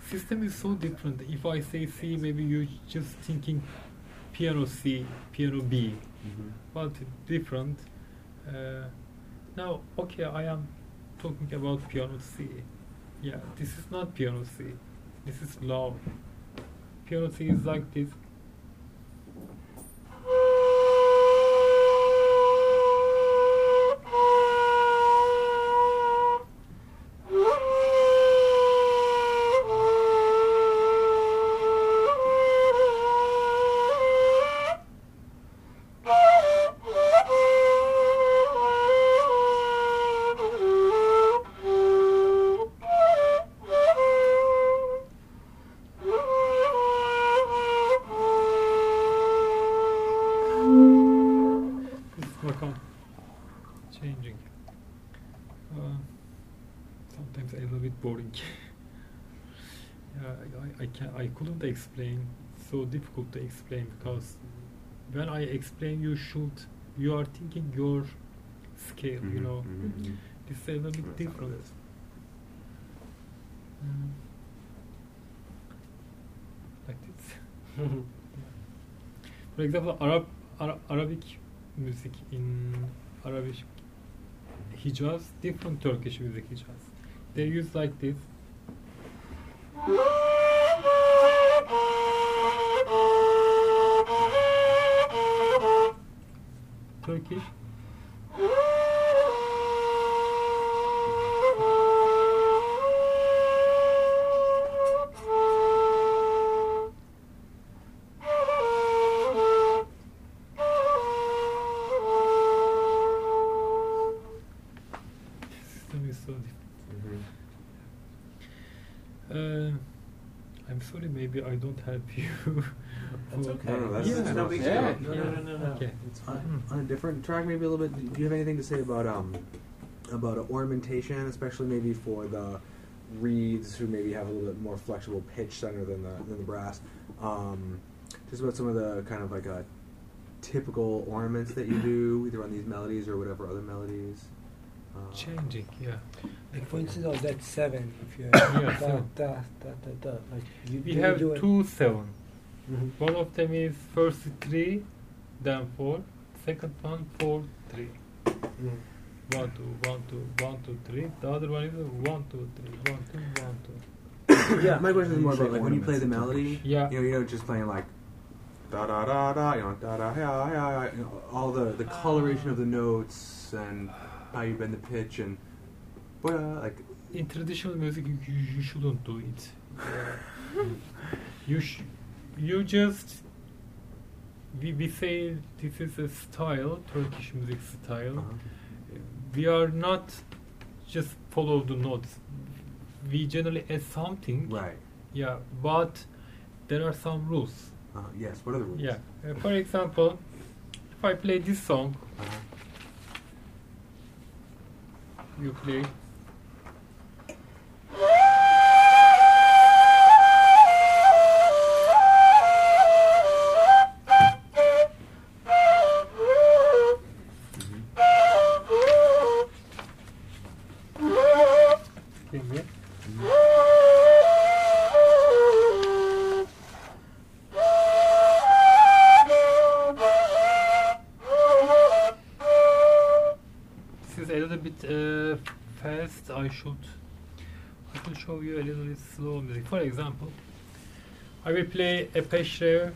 system is so different. If I say C, maybe you're just thinking piano C, piano B, but different. Now, okay, I am talking about piano C. Yeah, this is not piano C. This is low. Piano C is like this. Changing. Sometimes a little bit boring. I couldn't explain. So difficult to explain because when I explain, you are thinking your scale. You know, this is a little bit different. Like this. For example, Arabic music in Arabic Hijaz, different Turkish music Hijaz. They use like this. Turkish. I'm sorry, maybe I don't help you. That's okay. That's no big deal. No. Okay. It's fine. On a different track, maybe a little bit. Do you have anything to say about ornamentation, especially maybe for the reeds who maybe have a little bit more flexible pitch center than the brass? Just about some of the kind of like typical ornaments that you do, either on these melodies or whatever other melodies. Changing, yeah. Like for instance, that 7. If you like we have 2 7. One of them is first 3, then 4. Second one 4 3. 1 2 1 2 1 2 3. The other one is 1 2 3 1 2 1 2. Yeah, my question is more about like when you play the melody. Yeah. You know, just playing like da da da da, you know, da da ya ya, you know, all the coloration of the notes and how you bend the pitch and like in traditional music you shouldn't do it. You just we say this is a style, Turkish music style. We are not just follow the notes. We generally add something. Right. Yeah, but there are some rules. Yes. What are the rules? Yeah. For example, if I play this song, you play. Fast. I should show you a little bit slow music. For example, I will play a peşrev.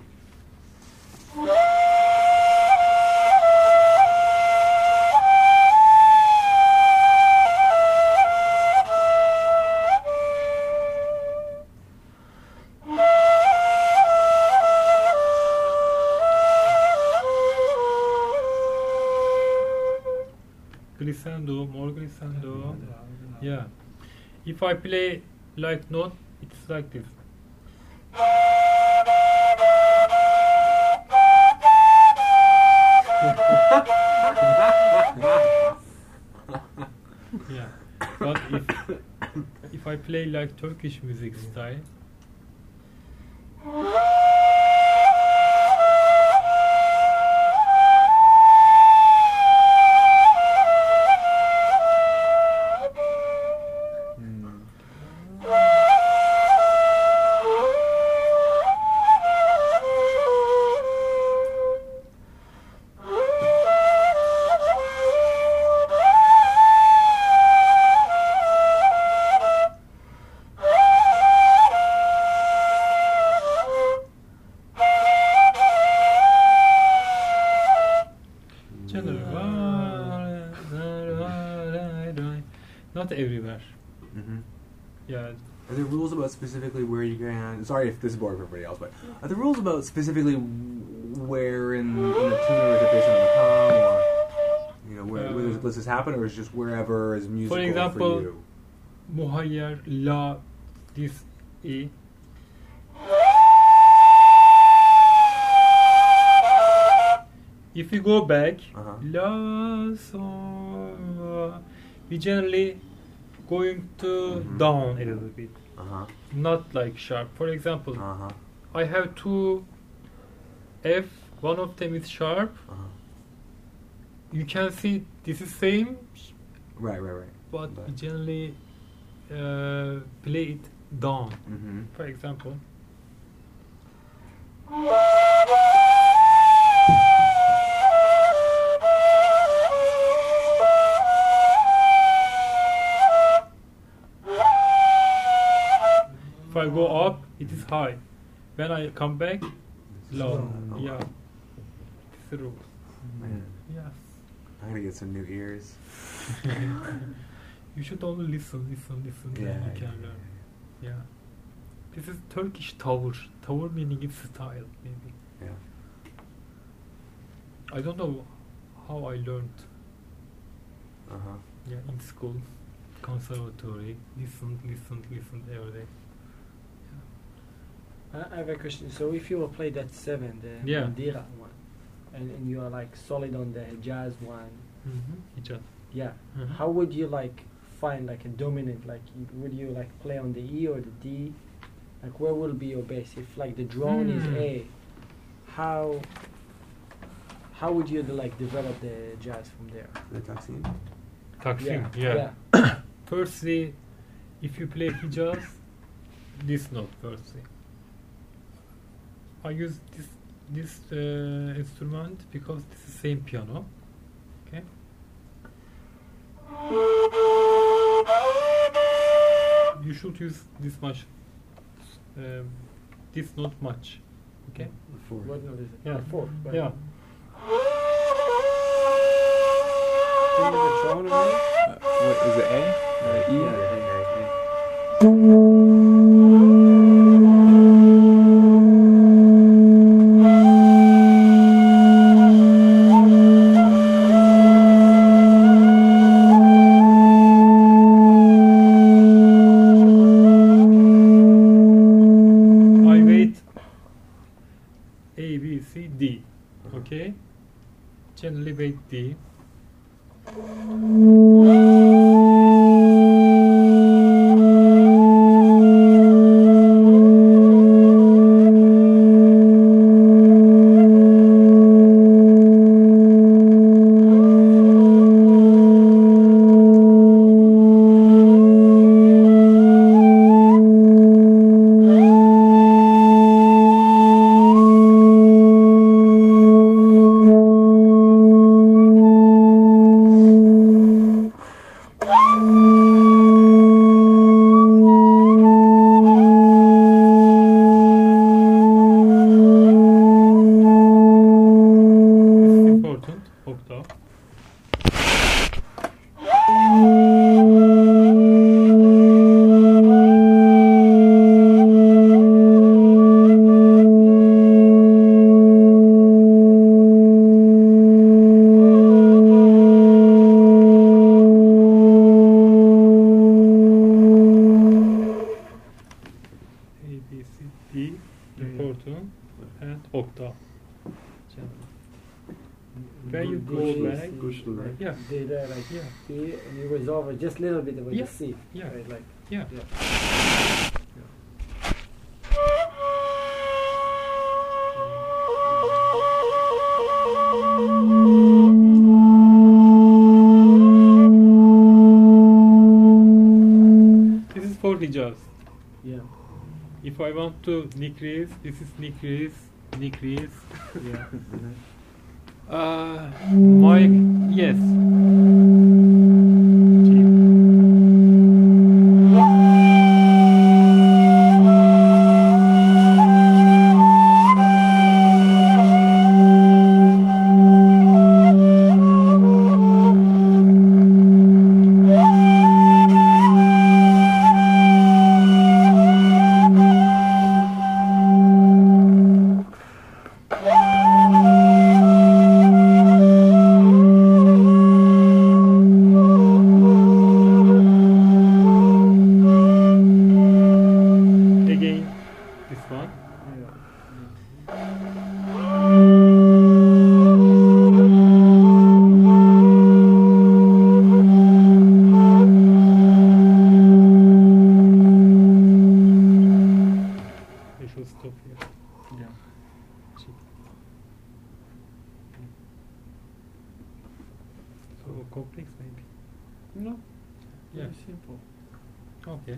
Glissando, more glissando. Yeah. If I play like note, it's like this. Yeah. But if I play like Turkish music style, not everywhere. Mm-hmm. Yeah. Are there rules about specifically where you can? Sorry if this is boring for everybody else, but are there rules about specifically where in the tune, or is it based on the com, or where does this happen, or is it just wherever is musical For example, for you? muhayyer, la, this, e. If you go back, Uh-huh. la, so, we generally going to Mhm. down a little bit, Uh-huh. not like sharp. For example, Uh-huh. I have two F, one of them is sharp. Uh-huh. You can see this is same, Right. but But- we generally play it down. Mm-hmm. For example, if I go up, it is high. When I come back, low. Oh, Yeah, wow. it's the rule. Man, Yes. I'm gonna get some new ears. You should only listen. Then you can learn. Yeah. This is Turkish tavır. Tavır meaning it's style, maybe. Yeah. I don't know how I learned. Uh-huh. Yeah, in school, conservatory. Listen every day. I have a question. So if you will play that 7, the Yeah. Mandira one, and you are like solid on the jazz one, Hijaz. yeah. Mhm. How would you like find like a dominant? Like would you like play on the E or the D? Like where will be your bass? If like the drone is A, how would you like develop the jazz from there? The Taksim? Taksim. Yeah. Firstly, if you play Hijaz, this note firstly. I use this instrument because this is same piano. Okay. You should use this much. This not much. Okay. What note is it? Yeah. The fourth. Right? Yeah. Can you do the drone on it? What is it? A or E? Yeah. I wait A, B, C, D. Okay? Generally wait D. This is important. Octave. A, B, C, D. Important. And octave. Generally. When you go back, Like, Yeah. D there, like Yeah. D, and you resolve it just a little bit with Yeah. the C. Yeah. Right, like yeah. This is for the jazz. yeah. If I want to decrease, this is decrease. Yeah. My yes. G. Yeah.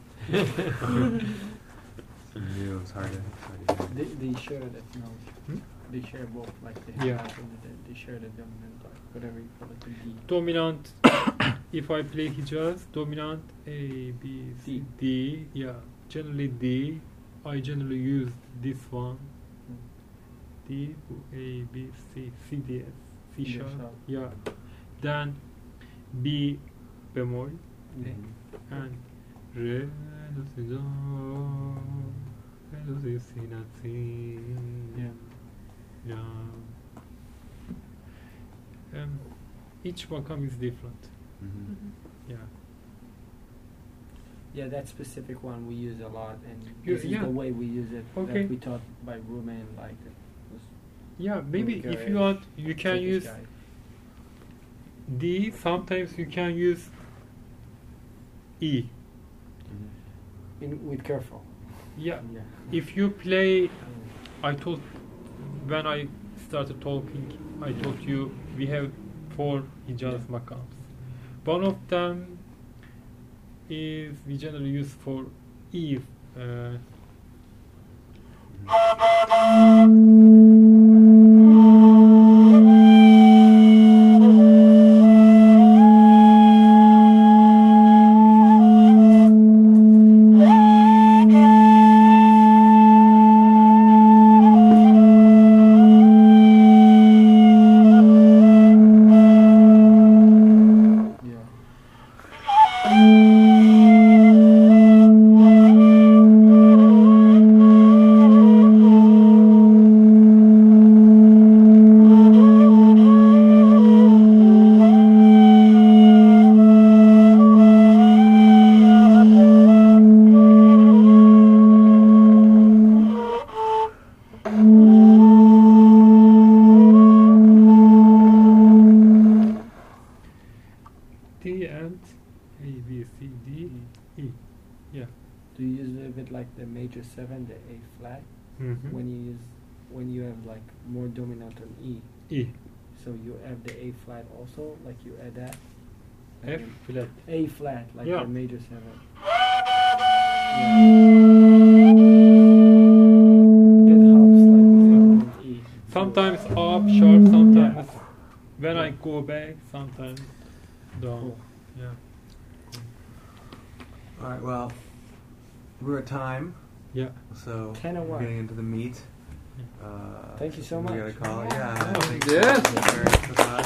It was hard to They share that note. Hmm? They share both, like they Yeah. have they share the dominant, like whatever you call it, the D. Dominant. If I play Hijaz, dominant A, B, C, D. D. Yeah, generally D. I generally use this one. D, A, B, C, C, D, S, C C sharp. sharp. Yeah. Then B bemol Mm-hmm. and Re, do, si, do, re, do, si, si, la, si. Yeah. Yeah. Each makam is different. Yeah. Yeah, that specific one we use a lot, and You- this is yeah. the way we use it. Okay. That we taught by Rumen, like it was Yeah, maybe if Okay. you want, you can Turkish use guy. D. Sometimes you can use E. with careful. Yeah. Yeah. If you play, I told when I started talking, I told you we have 4 Hijaz Yeah. makams. One of them is we generally use for E. Yeah. D and A, B, C, D, E. Yeah. Do you use a little bit like the major 7, the A flat, Mhm. when you have like more dominant on E? E. So you have the A flat also, like you add that. F flat. A flat, like Yeah. the major 7. That helps like with E. Sometimes up sharp, sometimes when I go back, sometimes down. Cool. Yeah. All right. Well, we're at time, Yeah. so 10 or we're what? getting into the meat. Yeah. Uh, Thank you so we much. got a call. Yeah. Oh, thanks yes. for sharing with us.